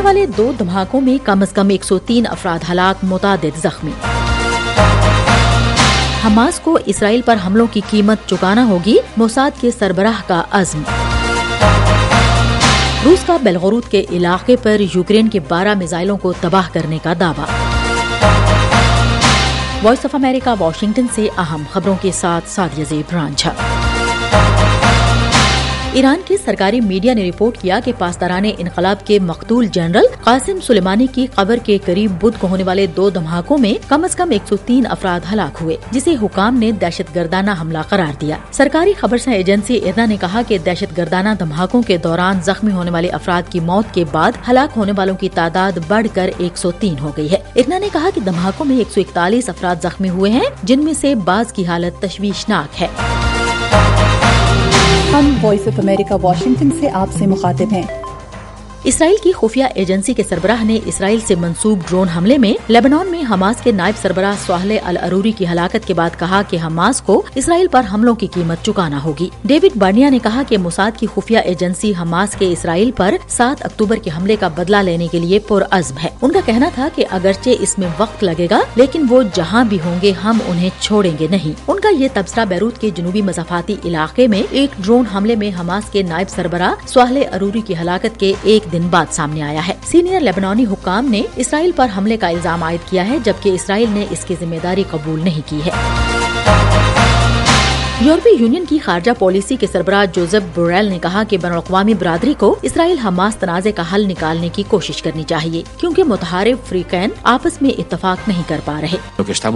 والے 2 دھماکوں میں کم از کم 103 افراد ہلاک، متعدد زخمی۔ حماس کو اسرائیل پر حملوں کی قیمت چکانا ہوگی، موساد کے سربراہ کا عزم۔ روس کا بیلغروت کے علاقے پر یوکرین کے 12 میزائلوں کو تباہ کرنے کا دعویٰ۔ وائس آف امریکہ واشنگٹن سے اہم خبروں کے ساتھ سعدیہ زیب رانجھا۔ ایران کے سرکاری میڈیا نے رپورٹ کیا کہ پاسداران انقلاب کے مقتول جنرل قاسم سلیمانی کی قبر کے قریب بدھ کو ہونے والے 2 دھماکوں میں کم از کم 103 افراد ہلاک ہوئے، جسے حکام نے دہشت گردانہ حملہ قرار دیا۔ سرکاری خبرساں ایجنسی ایرنا نے کہا کہ دہشت گردانہ دھماکوں کے دوران زخمی ہونے والے افراد کی موت کے بعد ہلاک ہونے والوں کی تعداد بڑھ کر 103 ہو گئی ہے۔ ایرنا نے کہا کہ دھماکوں میں 141 افراد زخمی ہوئے ہیں، جن میں سے بعض کی حالت تشویشناک ہے۔ ہم وائس آف امریکہ واشنگٹن سے آپ سے مخاطب ہیں۔ اسرائیل کی خفیہ ایجنسی کے سربراہ نے اسرائیل سے منسوب ڈرون حملے میں لیبنان میں حماس کے نائب سربراہ صالح العروری کی ہلاکت کے بعد کہا کہ حماس کو اسرائیل پر حملوں کی قیمت چکانا ہوگی۔ ڈیوڈ بارنیا نے کہا کہ موساد کی خفیہ ایجنسی حماس کے اسرائیل پر 7 اکتوبر کے حملے کا بدلہ لینے کے لیے پرعزم ہے۔ ان کا کہنا تھا کہ اگرچہ اس میں وقت لگے گا، لیکن وہ جہاں بھی ہوں گے ہم انہیں چھوڑیں گے نہیں۔ ان کا یہ تبصرہ بیروت کے جنوبی مضافاتی علاقے میں ایک ڈرون حملے میں حماس کے نائب سربراہ صالح العروری کی ہلاکت کے ایک دن بعد سامنے آیا ہے۔ سینئر لیبنانی حکام نے اسرائیل پر حملے کا الزام عائد کیا ہے، جبکہ اسرائیل نے اس کی ذمہ داری قبول نہیں کی ہے۔ یورپی یونین کی خارجہ پالیسی کے سربراہ جوزف بوریل نے کہا کہ بین الاقوامی برادری کو اسرائیل حماس تنازع کا حل نکالنے کی کوشش کرنی چاہیے، کیونکہ متحارب فریقین آپس میں اتفاق نہیں کر پا رہے۔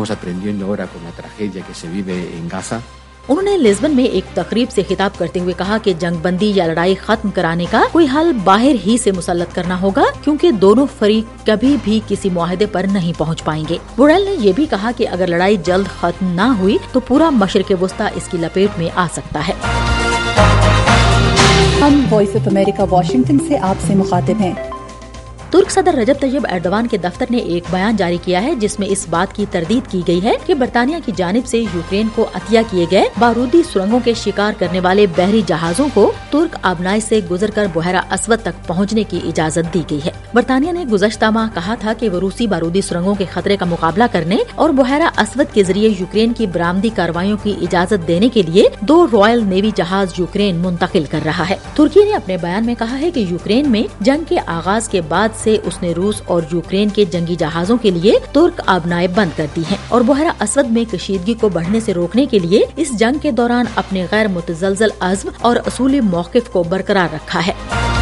انہوں نے لزبن میں ایک تقریب سے خطاب کرتے ہوئے کہا کہ جنگ بندی یا لڑائی ختم کرانے کا کوئی حل باہر ہی سے مسلط کرنا ہوگا، کیونکہ دونوں فریق کبھی بھی کسی معاہدے پر نہیں پہنچ پائیں گے۔ بوریل نے یہ بھی کہا کہ اگر لڑائی جلد ختم نہ ہوئی تو پورا مشرق وسطی اس کی لپیٹ میں آ سکتا ہے۔ ہم وائس آف امریکہ واشنگٹن سے آپ سے مخاطب ہیں۔ ترک صدر رجب طیب ایردوان کے دفتر نے ایک بیان جاری کیا ہے، جس میں اس بات کی تردید کی گئی ہے کہ برطانیہ کی جانب سے یوکرین کو عطیہ کیے گئے بارودی سرنگوں کے شکار کرنے والے بحری جہازوں کو ترک آبنائی سے گزر کر بحیرہ اسود تک پہنچنے کی اجازت دی گئی ہے۔ برطانیہ نے گزشتہ ماہ کہا تھا کہ وہ روسی بارودی سرنگوں کے خطرے کا مقابلہ کرنے اور بحیرہ اسود کے ذریعے یوکرین کی برآمدی کارروائیوں کی اجازت دینے کے لیے 2 رائل نیوی جہاز یوکرین منتقل کر رہا ہے۔ ترکی نے اپنے بیان میں کہا ہے کہ یوکرین میں جنگ کے آغاز کے بعد سے اس نے روس اور یوکرین کے جنگی جہازوں کے لیے ترک آبنائیں بند کر دی ہیں اور بحیرہ اسود میں کشیدگی کو بڑھنے سے روکنے کے لیے اس جنگ کے دوران اپنے غیر متزلزل عزم اور اصولی موقف کو برقرار رکھا ہے۔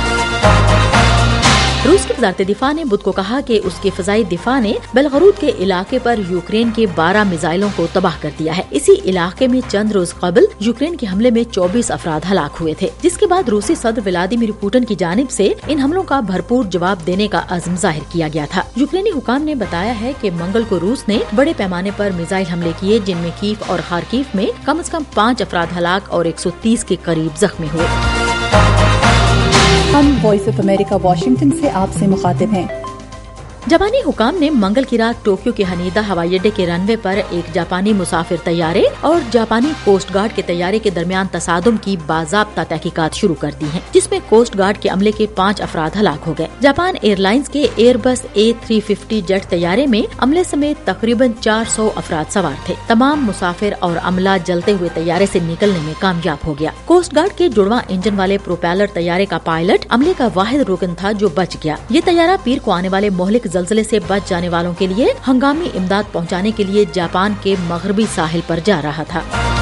روس کی وزارت دفاع نے بدھ کو کہا کہ اس کے فضائی دفاع نے بیلغروت کے علاقے پر یوکرین کے 12 میزائلوں کو تباہ کر دیا ہے۔ اسی علاقے میں چند روز قبل یوکرین کے حملے میں 24 افراد ہلاک ہوئے تھے، جس کے بعد روسی صدر ولادیمیر پوٹن کی جانب سے ان حملوں کا بھرپور جواب دینے کا عزم ظاہر کیا گیا تھا۔ یوکرینی حکام نے بتایا ہے کہ منگل کو روس نے بڑے پیمانے پر میزائل حملے کیے، جن میں کیف اور خارکیف میں کم از کم 5 افراد ہلاک اور 130 کے قریب زخمی ہوئے۔ ہم وائس آف امریکہ واشنگٹن سے آپ سے مخاطب ہیں۔ جاپانی حکام نے منگل کی رات ٹوکیو کے ہنیدا ہوائی اڈے کے رن وے پر ایک جاپانی مسافر طیارے اور جاپانی کوسٹ گارڈ کے طیارے کے درمیان تصادم کی باضابطہ تحقیقات شروع کر دی ہیں، جس میں کوسٹ گارڈ کے عملے کے 5 افراد ہلاک ہو گئے۔ جاپان ایئر لائنز کے ایئر بس A350 جیٹ طیارے میں عملے سمیت تقریباً 400 افراد سوار تھے۔ تمام مسافر اور عملہ جلتے ہوئے طیارے سے نکلنے میں کامیاب ہو گیا۔ کوسٹ گارڈ کے جڑواں انجن والے پروپیلر طیارے کا پائلٹ عملے کا واحد رکن تھا جو بچ گیا۔ یہ طیارہ پیر کو آنے والے مہلک زلزلے سے بچ جانے والوں کے لیے ہنگامی امداد پہنچانے کے لیے جاپان کے مغربی ساحل پر جا رہا تھا۔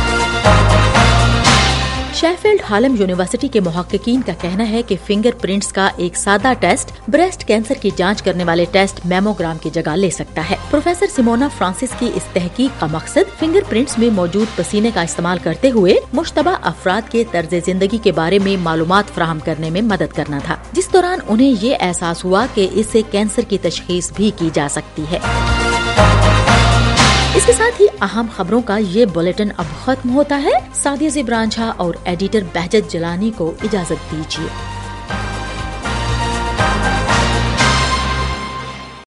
شیفیلڈ ہالم یونیورسٹی کے محققین کا کہنا ہے کہ فنگر پرنٹس کا ایک سادہ ٹیسٹ بریسٹ کینسر کی جانچ کرنے والے ٹیسٹ میموگرام کی جگہ لے سکتا ہے۔ پروفیسر سیمونا فرانسس کی اس تحقیق کا مقصد فنگر پرنٹس میں موجود پسینے کا استعمال کرتے ہوئے مشتبہ افراد کے طرز زندگی کے بارے میں معلومات فراہم کرنے میں مدد کرنا تھا، جس دوران انہیں یہ احساس ہوا کہ اس سے کینسر کی تشخیص بھی کی جا سکتی ہے۔ اس کے ساتھ ہی اہم خبروں کا یہ بلیٹن اب ختم ہوتا ہے۔ سعدیہ زیب رانجھا اور ایڈیٹر بہجت جلانی کو اجازت دیجیے۔